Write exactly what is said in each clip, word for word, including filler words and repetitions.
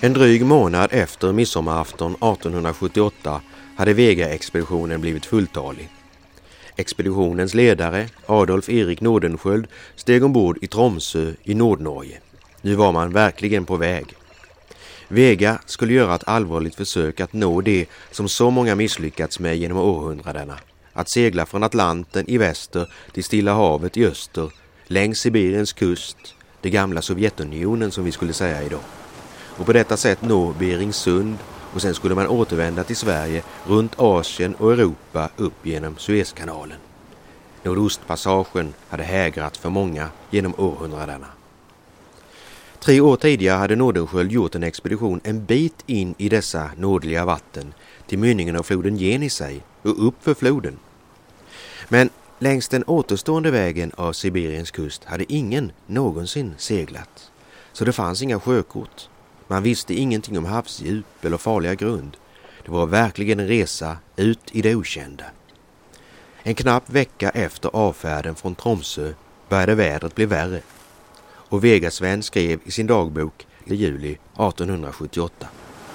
En dryg månad efter midsommarafton artonhundrasjuttioåtta hade Vega-expeditionen blivit fulltalig. Expeditionens ledare, Adolf Erik Nordenskjöld, steg ombord i Tromsø i Nordnorge. Nu var man verkligen på väg. Vega skulle göra ett allvarligt försök att nå det som så många misslyckats med genom århundradena. Att segla från Atlanten i väster till Stilla havet i öster, längs Sibiriens kust, det gamla Sovjetunionen som vi skulle säga idag. Och på detta sätt nå Beringssund, och sen skulle man återvända till Sverige runt Asien och Europa upp genom Suezkanalen. Nordostpassagen hade hägrat för många genom århundradena. Tre år tidigare hade Nordenskjöld gjort en expedition en bit in i dessa nordliga vatten till mynningen av floden Jenisej och upp för floden. Men längs den återstående vägen av Sibiriens kust hade ingen någonsin seglat. Så det fanns inga sjökort. Man visste ingenting om havsdjup eller farliga grund. Det var verkligen en resa ut i det okända. En knapp vecka efter avfärden från Tromsø började vädret bli värre. Och Vegasvän skrev i sin dagbok i juli artonhundrasjuttioåtta.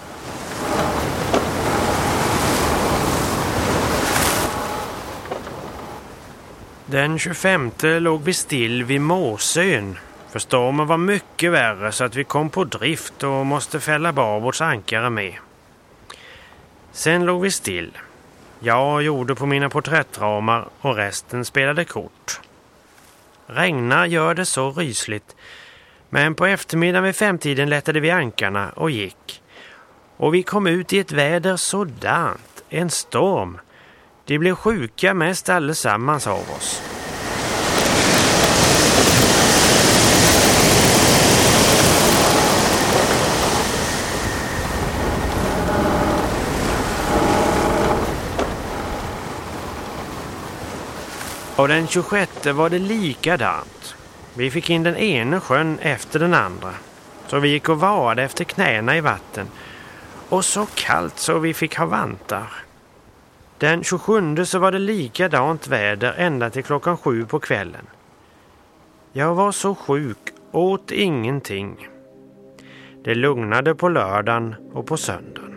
Den tjugofemte låg vi still vid Måsön. För stormen var mycket värre så att vi kom på drift och måste fälla babordds ankare med. Sen låg vi still. Jag gjorde på mina porträttramar och resten spelade kort. Regna gör det så rysligt. Men på eftermiddagen vid femtiden lättade vi ankarna och gick. Och vi kom ut i ett väder sådant, en storm. De blev sjuka mest allesammans av oss. Och den tjugosjätte var det likadant. Vi fick in den ena sjön efter den andra. Så vi gick och vadade efter knäna i vatten. Och så kallt så vi fick ha vantar. Den tjugosjunde så var det likadant väder ända till klockan sju på kvällen. Jag var så sjuk, åt ingenting. Det lugnade på lördagen och på söndagen.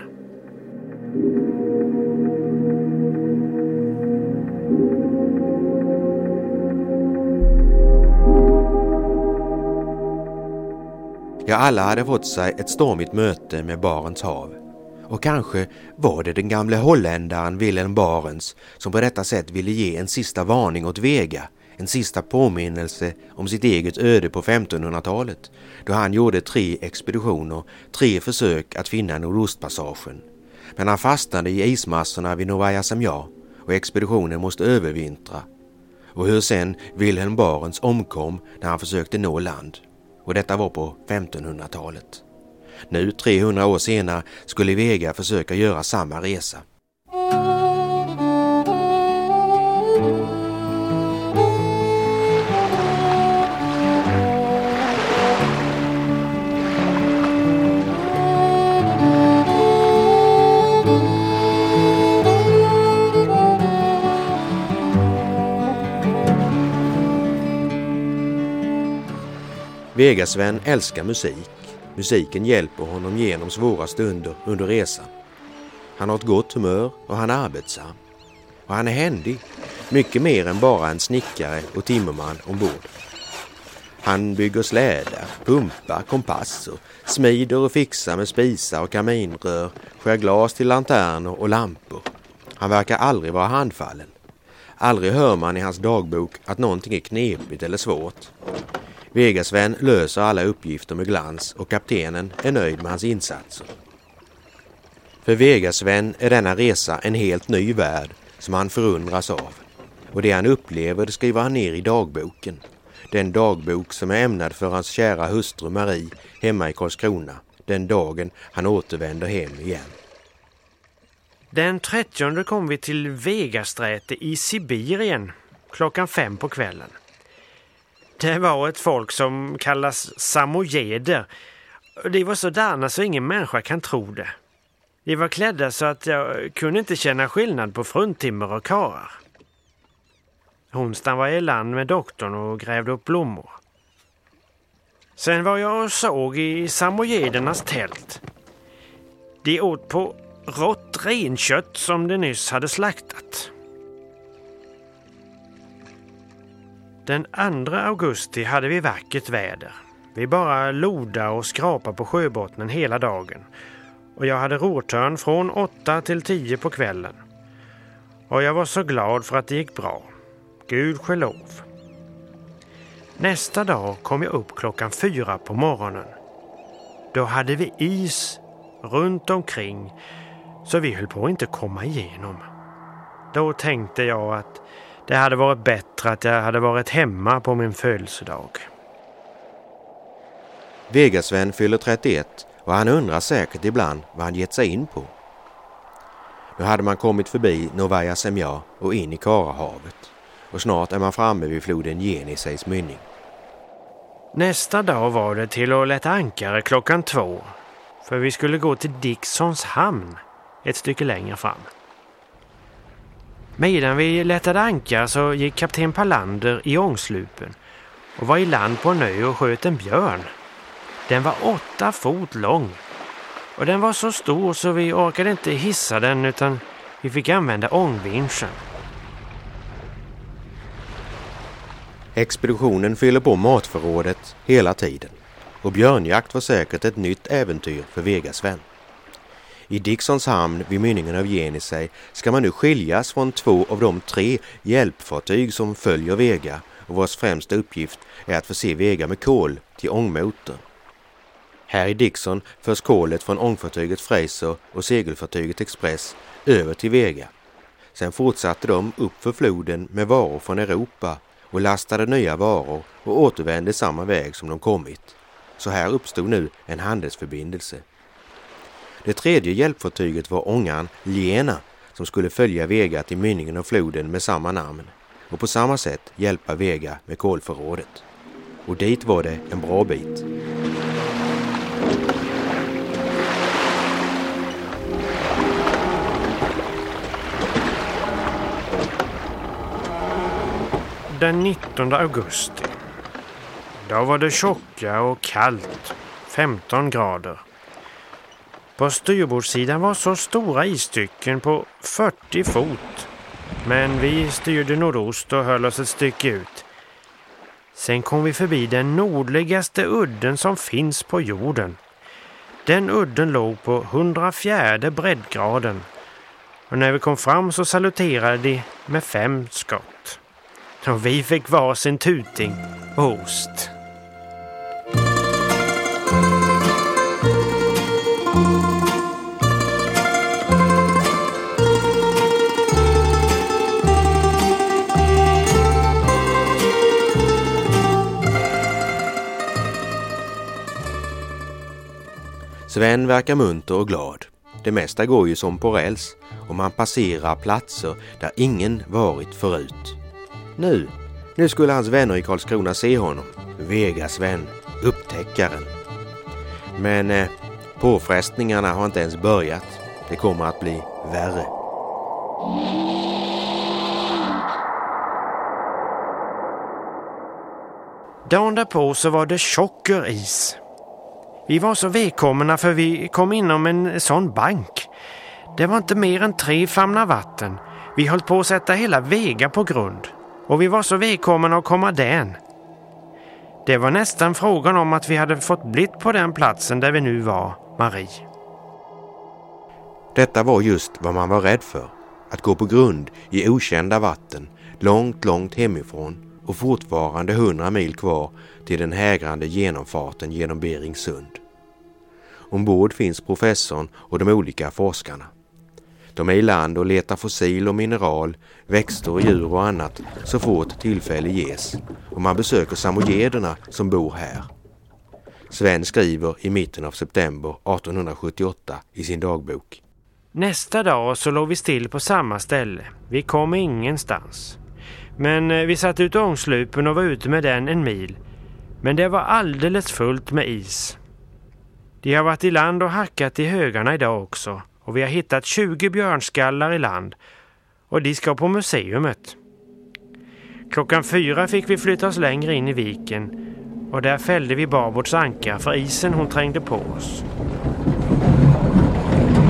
Ja, alla hade fått sig ett stormigt möte med Barents hav. Och kanske var det den gamla holländaren Willem Barents som på detta sätt ville ge en sista varning åt Vega, en sista påminnelse om sitt eget öde på femtonhundratalet, då han gjorde tre expeditioner, tre försök att finna Nordostpassagen. Men han fastnade i ismassorna vid Novaja Zemlja och expeditionen måste övervintra. Och hur sen Willem Barents omkom när han försökte nå land. Och detta var på femtonhundratalet. Nu trehundra år senare skulle Vega försöka göra samma resa. Vegasvän älskar musik. Musiken hjälper honom genom svåra stunder under resan. Han har ett gott humör och han är arbetsam. Och han är händig, mycket mer än bara en snickare och timmerman ombord. Han bygger slädar, pumpar, kompasser, smider och fixar med spisar och kaminrör, skär glas till lanterner och lampor. Han verkar aldrig vara handfallen. Aldrig hör man i hans dagbok att någonting är knepigt eller svårt. Vegasvän löser alla uppgifter med glans och kaptenen är nöjd med hans insatser. För Vegasvän är denna resa en helt ny värld som han förundras av. Och det han upplever det skriver han ner i dagboken. Den dagbok som är ämnad för hans kära hustru Marie hemma i Karlskrona. Den dagen han återvänder hem igen. Den trettionde kom vi till Vegasträte i Sibirien klockan fem på kvällen. Det var ett folk som kallas samojeder. Det var sådana så ingen människa kan tro det. De var klädda så att jag kunde inte känna skillnad på fruntimmer och karar. Onsdagen var jag i land med doktorn och grävde upp blommor. Sen var jag och såg i samojedernas tält. De åt på rått renkött som de nyss hade slaktat. Den andra augusti hade vi vackert väder. Vi bara loda och skrapa på sjöbottnen hela dagen. Och jag hade rortörn från åtta till tio på kvällen. Och jag var så glad för att det gick bra. Gud ske lov. Nästa dag kom jag upp klockan fyra på morgonen. Då hade vi is runt omkring så vi höll på att inte komma igenom. Då tänkte jag att det hade varit bättre att jag hade varit hemma på min födelsedag. Vega-Sven fyller trettioett och han undrar säkert ibland vad han gett sig in på. Nu hade man kommit förbi Novaya Semja och in i Karahavet och snart är man framme vid floden Jenisejs mynning. Nästa dag var det till att lätta ankare klockan två för vi skulle gå till Dixons hamn ett stycke längre fram. Medan vi lättade ankar så gick kapten Palander i ångslupen och var i land på en ö och sköt en björn. Den var åtta fot lång och den var så stor så vi orkade inte hissa den utan vi fick använda ångvinschen. Expeditionen fyller på matförrådet hela tiden och björnjakt var säkert ett nytt äventyr för Vega-Sven. I Dixons hamn vid mynningen av Jenisej ska man nu skiljas från två av de tre hjälpfartyg som följer Vega och vars främsta uppgift är att förse Vega med kol till ångmotor. Här i Dixon förs kolet från ångfartyget Fraser och segelfartyget Express över till Vega. Sen fortsatte de upp för floden med varor från Europa och lastade nya varor och återvände samma väg som de kommit. Så här uppstod nu en handelsförbindelse. Det tredje hjälpfartyget var ångaren Lena som skulle följa Vega till mynningen av floden med samma namn och på samma sätt hjälpa Vega med kolförrådet. Och dit var det en bra bit. Den nittonde augusti. Då var det tjocka och kallt, femton grader. På styrbordssidan var så stora isstycken på fyrtio fot. Men vi styrde nordost och höll oss ett stycke ut. Sen kom vi förbi den nordligaste udden som finns på jorden. Den udden låg på hundrafjärde breddgraden. Och när vi kom fram så saluterade de med fem skott. Och vi fick varsin tuting och ost. Sven verkar munter och glad. Det mesta går ju som på räls och man passerar platser där ingen varit förut. Nu, nu skulle hans vänner i Karlskrona se honom, Vega-Sven, upptäckaren. Men eh, påfrestningarna har inte ens börjat. Det kommer att bli värre. Dagen därpå så var det tjocker is. Vi var så välkomna för vi kom inom en sån bank. Det var inte mer än tre famnar vatten. Vi höll på att sätta hela Vega på grund. Och vi var så välkomna att komma den. Det var nästan frågan om att vi hade fått blitt på den platsen där vi nu var, Marie. Detta var just vad man var rädd för. Att gå på grund i okända vatten, långt, långt hemifrån och fortfarande hundra mil kvar till den hägrande genomfarten genom Beringsund. Ombord finns professorn och de olika forskarna. De är i land och letar fossil och mineral, växter och djur och annat så fort tillfälle ges och man besöker samojederna som bor här. Sven skriver i mitten av september artonhundrasjuttioåtta i sin dagbok. Nästa dag så låg vi still på samma ställe. Vi kom ingenstans. Men vi satt ut ångslupen och var ute med den en mil. Men det var alldeles fullt med is. De har varit i land och hackat i högarna idag också. Och vi har hittat tjugo björnskallar i land. Och de ska på museumet. Klockan fyra fick vi flytta oss längre in i viken. Och där fällde vi Barbords ankar för isen hon trängde på oss.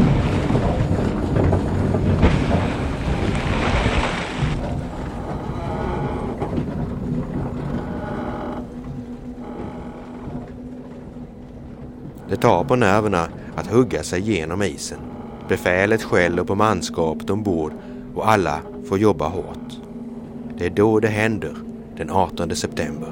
tar på nerverna att hugga sig genom isen. Befälet skäller på manskapet ombord och alla får jobba hårt. Det är då det händer, den artonde september.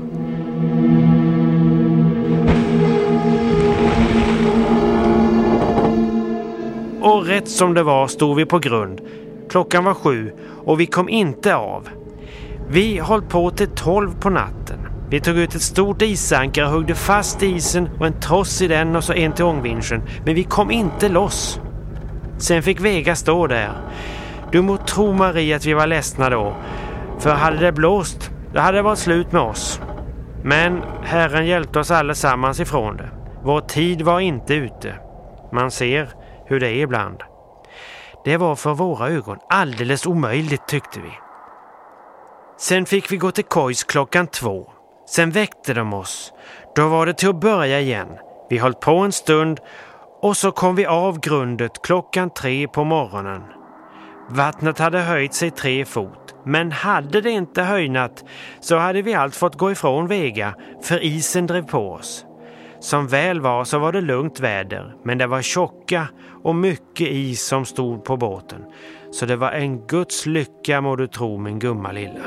Och rätt som det var stod vi på grund. Klockan var sju och vi kom inte av. Vi höll på till tolv på natten. Vi tog ut ett stort isankare och huggde fast isen och en tross i den och så en till ångvinschen. Men vi kom inte loss. Sen fick Vega stå där. Du må tro, Marie, att vi var ledsna då. För hade det blåst, då hade det varit slut med oss. Men Herren hjälpte oss allesammans ifrån det. Vår tid var inte ute. Man ser hur det är ibland. Det var för våra ögon alldeles omöjligt, tyckte vi. Sen fick vi gå till kojs klockan två. Sen väckte de oss. Då var det till att börja igen. Vi höll på en stund och så kom vi av grundet klockan tre på morgonen. Vattnet hade höjt sig tre fot, men hade det inte höjnat så hade vi allt fått gå ifrån Vega, för isen drev på oss. Som väl var så var det lugnt väder, men det var tjocka och mycket is som stod på båten. Så det var en Guds lycka, må du tro, min gumma lilla.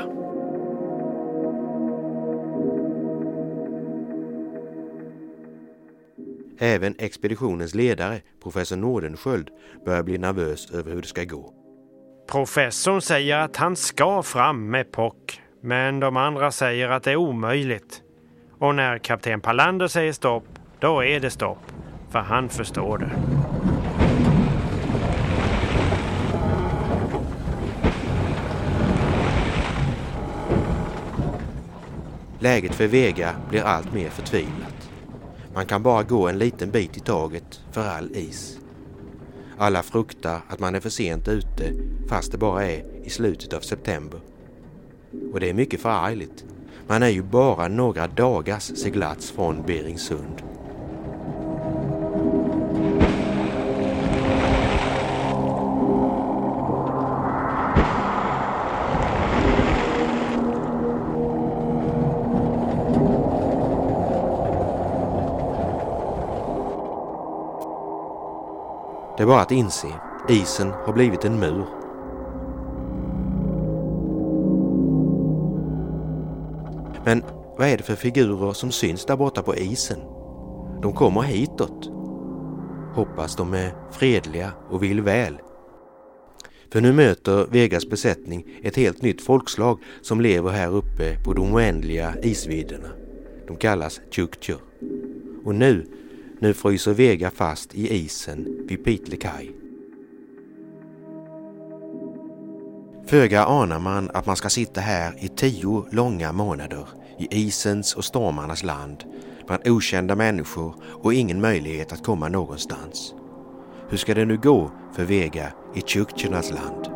Även expeditionens ledare, professor Nordenskjöld, börjar bli nervös över hur det ska gå. Professorn säger att han ska fram med pock, men de andra säger att det är omöjligt. Och när kapten Palander säger stopp, då är det stopp, för han förstår det. Läget för Vega blir allt mer förtvivlat. Man kan bara gå en liten bit i taget för all is. Alla fruktar att man är för sent ute, fast det bara är i slutet av september. Och det är mycket förargligt. Man är ju bara några dagars seglats från Beringsund. Det är bara att inse, isen har blivit en mur. Men vad är det för figurer som syns där borta på isen? De kommer hitåt. Hoppas de är fredliga och vill väl. För nu möter Vegas besättning ett helt nytt folkslag som lever här uppe på de oändliga isvidderna. De kallas Tjuktjur. Och nu, nu fryser Vega fast i isen vid Pitlekaj. Föga anar man att man ska sitta här i tio långa månader i isens och stormarnas land bland okända människor och ingen möjlighet att komma någonstans. Hur ska det nu gå för Vega i Tjuktjurnas land?